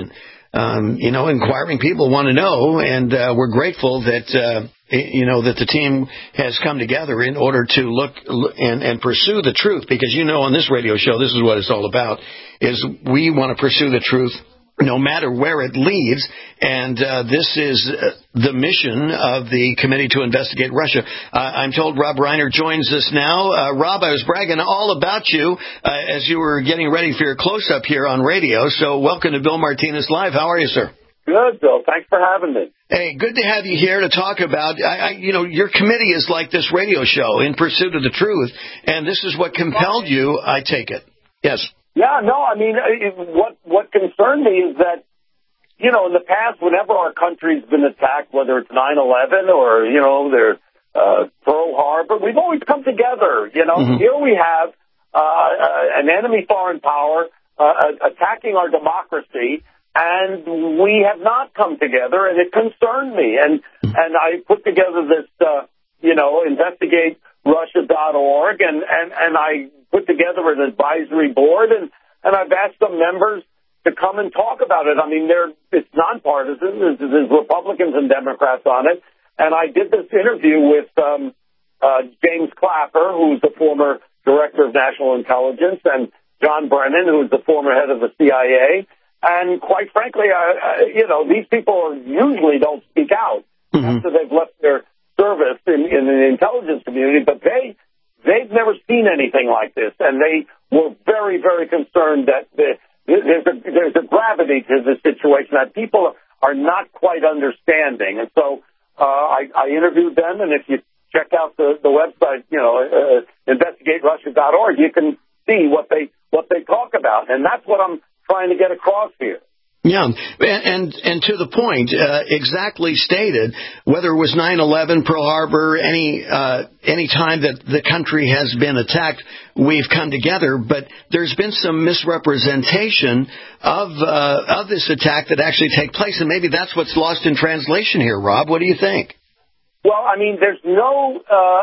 inquiring people want to know, and we're grateful that that the team has come together in order to look and pursue the truth, because on this radio show, this is what it's all about, is we want to pursue the truth no matter where it leads, and this is the mission of the Committee to Investigate Russia. I'm told Rob Reiner joins us now. Rob, I was bragging all about you as you were getting ready for your close-up here on radio, so welcome to Bill Martinez Live. How are you, sir? Good, Bill. Thanks for having me. Hey, good to have you here to talk about, your committee is like this radio show, In Pursuit of the Truth, and this is what compelled you, I take it. Yes. Yeah, no, I mean, what concerned me is that, in the past, whenever our country's been attacked, whether it's 9/11 or, there's Pearl Harbor, we've always come together, Mm-hmm. Here we have an enemy foreign power attacking our democracy, and we have not come together, and it concerned me. And I put together this, investigaterussia.org, and I put together an advisory board, and I've asked some members to come and talk about it. I mean, it's nonpartisan. There's Republicans and Democrats on it. And I did this interview with James Clapper, who's the former director of national intelligence, and John Brennan, who's the former head of the CIA. And quite frankly, these people usually don't speak out after they've left their service in the intelligence community, but they've never seen anything like this, and they were very, very concerned that there's a gravity to the situation that people are not quite understanding. And so I interviewed them, and if you check out the website, investigaterussia.org, you can see what they talk about, and that's what I'm trying to get across here. Yeah, and to the point, exactly stated, whether it was 9/11, Pearl Harbor, any time that the country has been attacked, we've come together. But there's been some misrepresentation of this attack that actually take place, and maybe that's what's lost in translation here. Rob, what do you think? Well, I mean, there's no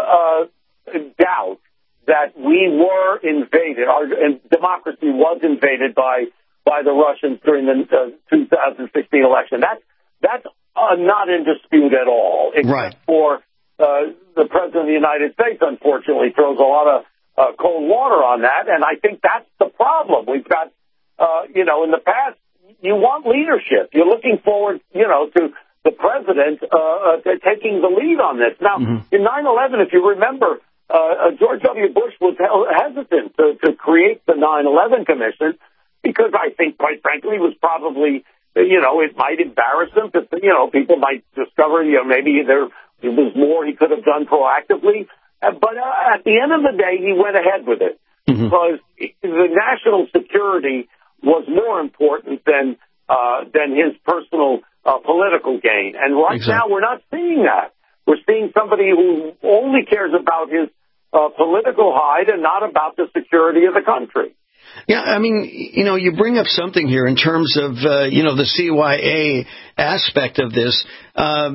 doubt that we were invaded. Our democracy was invaded by the Russians during the 2016 election. That's not in dispute at all, except for the President of the United States, unfortunately, throws a lot of cold water on that, and I think that's the problem. We've got, in the past, you want leadership. You're looking forward, to the President taking the lead on this. Now, in 9/11, if you remember, George W. Bush was hesitant to create the 9/11 Commission, because I think, quite frankly, it was probably, it might embarrass him. People might discover, maybe there was more he could have done proactively. But at the end of the day, he went ahead with it because the national security was more important than his personal political gain. And right now, we're not seeing that. We're seeing somebody who only cares about his political hide and not about the security of the country. Yeah, I mean, you bring up something here in terms of, the CYA aspect of this. I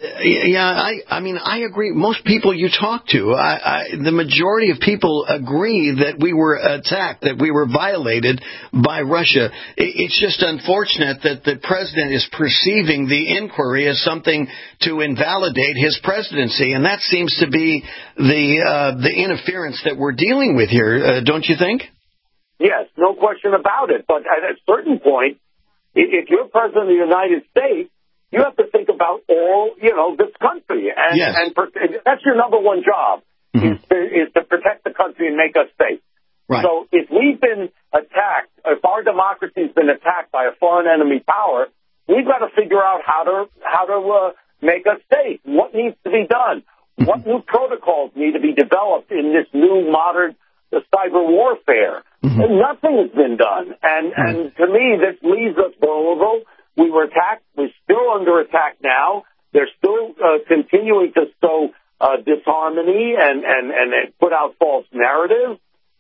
agree. Most people you talk to, the majority of people agree that we were attacked, that we were violated by Russia. It's just unfortunate that the president is perceiving the inquiry as something to invalidate his presidency, and that seems to be the interference that we're dealing with here, don't you think? Yes, no question about it. But at a certain point, if you're president of the United States, you have to think about all, this country. And, and that's your number one job, is to protect the country and make us safe. Right. So if we've been attacked, if our democracy's been attacked by a foreign enemy power, we've got to figure out how to make us safe. What needs to be done? What new protocols need to be developed in this new modern cyber warfare? Nothing has been done. And to me, this leaves us vulnerable. We were attacked. We're still under attack now. They're still continuing to sow disharmony and put out false narratives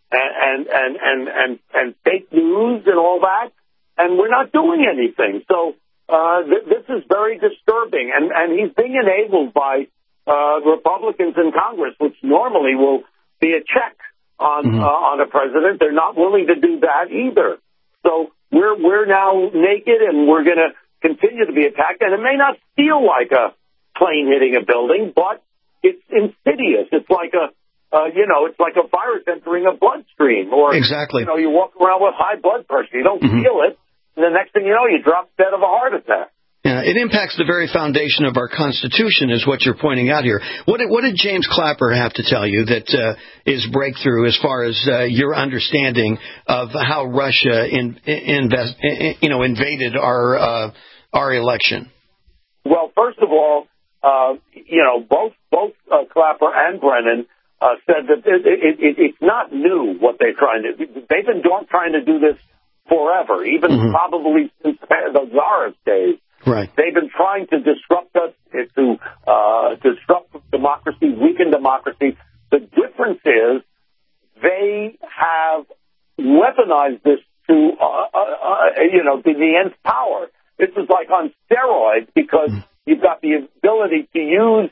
and fake news and all that. And we're not doing anything. So this is very disturbing. And he's being enabled by Republicans in Congress, which normally will be a check on a president. They're not willing to do that either. So we're now naked, and we're going to continue to be attacked, and it may not feel like a plane hitting a building, but it's insidious. It's like it's like a virus entering a bloodstream, or exactly. You walk around with high blood pressure. You don't feel it, and the next thing you know, you drop dead of a heart attack. Yeah, it impacts the very foundation of our Constitution, is what you're pointing out here. What did James Clapper have to tell you that is breakthrough as far as your understanding of how Russia invaded our election? Well, first of all, both Clapper and Brennan said that it's not new what they're trying to do. They've been trying to do this forever, even probably since the Tsarist days. Right. They've been trying to disrupt us, to disrupt democracy, weaken democracy. The difference is they have weaponized this to the nth power. This is like on steroids, because you've got the ability to use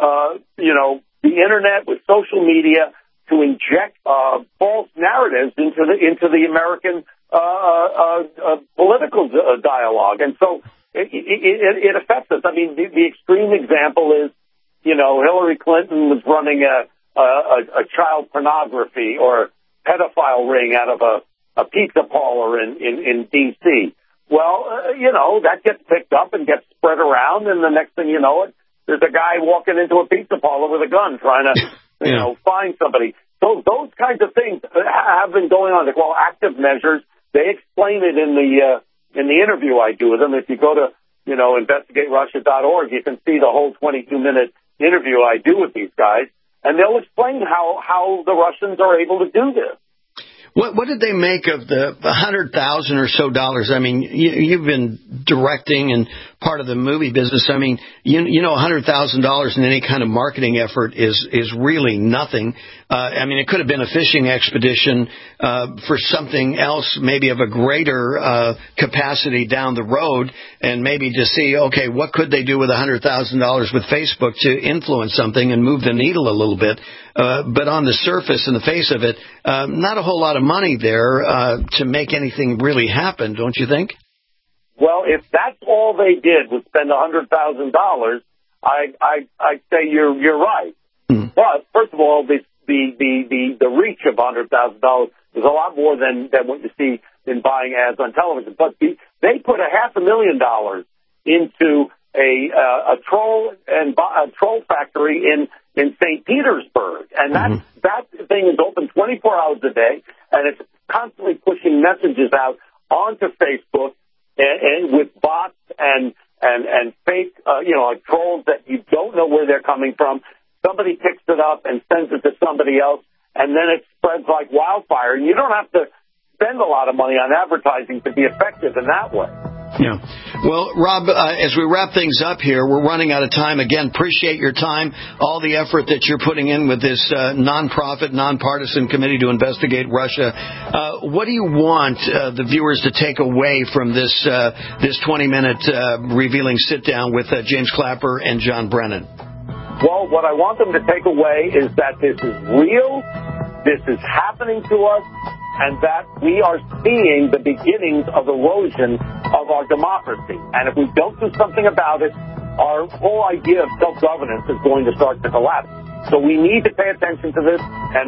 the internet with social media to inject false narratives into the American political dialogue, and so it affects us. I mean, the extreme example is, Hillary Clinton was running a child pornography or pedophile ring out of a pizza parlor in D.C. Well, that gets picked up and gets spread around, and the next thing you know, there's a guy walking into a pizza parlor with a gun trying to, find somebody. So those kinds of things have been going on. They're called active measures. They explain it in the interview I do with them. If you go to, investigaterussia.org, you can see the whole 22-minute interview I do with these guys, and they'll explain how the Russians are able to do this. What did they make of the $100,000 or so dollars? I mean, you've been directing and part of the movie business. I mean, $100,000 in any kind of marketing effort is really nothing. It could have been a fishing expedition for something else, maybe of a greater capacity down the road, and maybe to see, okay, what could they do with $100,000 with Facebook to influence something and move the needle a little bit. But on the surface and the face of it, not a whole lot of money there to make anything really happen, don't you think? Well, if that's all they did was spend $100,000, I'd say you're right. But first of all, the reach of $100,000 is a lot more than what you see in buying ads on television. But they put $500,000 into a troll factory in St. Petersburg, and that thing is open 24 hours a day, and it's constantly pushing messages out onto Facebook and with bots and fake like trolls that you don't know where they're coming from. Somebody picks it up and sends it to somebody else, and then it spreads like wildfire. And you don't have to spend a lot of money on advertising to be effective in that way. Yeah. Well, Rob, as we wrap things up here, we're running out of time. Again, appreciate your time, all the effort that you're putting in with this nonprofit, nonpartisan committee to investigate Russia. What do you want the viewers to take away from this 20-minute revealing sit-down with James Clapper and John Brennan? Well, what I want them to take away is that this is real, this is happening to us, and that we are seeing the beginnings of erosion of our democracy. And if we don't do something about it, our whole idea of self-governance is going to start to collapse. So we need to pay attention to this, and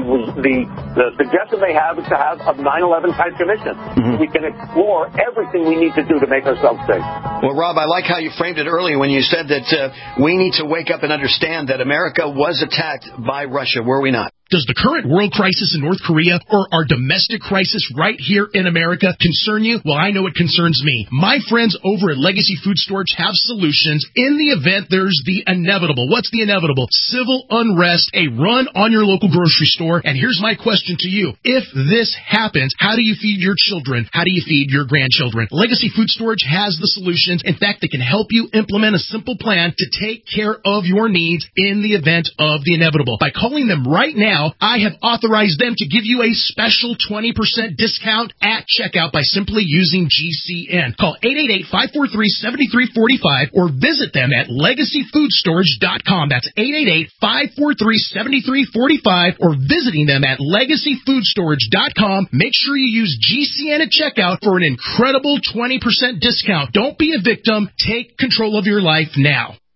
the suggestion they have is to have a 9/11 type commission. We can explore everything we need to do to make ourselves safe. Well, Rob, I like how you framed it earlier when you said that we need to wake up and understand that America was attacked by Russia, were we not? Does the current world crisis in North Korea or our domestic crisis right here in America concern you? Well, I know it concerns me. My friends over at Legacy Food Storage have solutions in the event there's the inevitable. What's the inevitable? Civil unrest, a run on your local grocery store. And here's my question to you. If this happens, how do you feed your children? How do you feed your grandchildren? Legacy Food Storage has the solutions. In fact, they can help you implement a simple plan to take care of your needs in the event of the inevitable. By calling them right now now, I have authorized them to give you a special 20% discount at checkout by simply using GCN. Call 888-543-7345 or visit them at LegacyFoodStorage.com. That's 888-543-7345 or visiting them at LegacyFoodStorage.com. Make sure you use GCN at checkout for an incredible 20% discount. Don't be a victim. Take control of your life now.